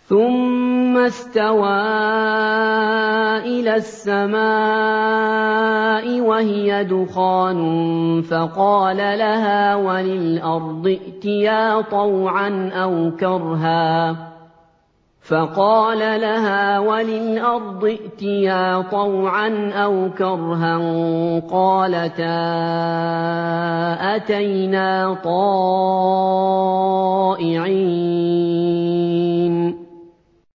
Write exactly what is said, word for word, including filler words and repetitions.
ثم استوى إلى السماء وهي دخان فقال لها وللأرض ائتيا طوعا أو كرها فقال لها وللأرض ائتيا طوعا أو كرها قالتا أتينا طائعين